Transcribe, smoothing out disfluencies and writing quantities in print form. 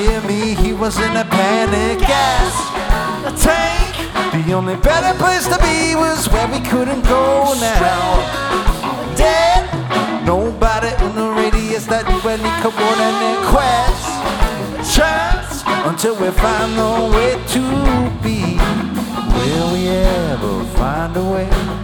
hear me? He was in a panic gas tank. The only better place to be was where we couldn't go now. Dead, nobody in the radius that you and me could want any questions until we find the way to be. Will we ever find a way?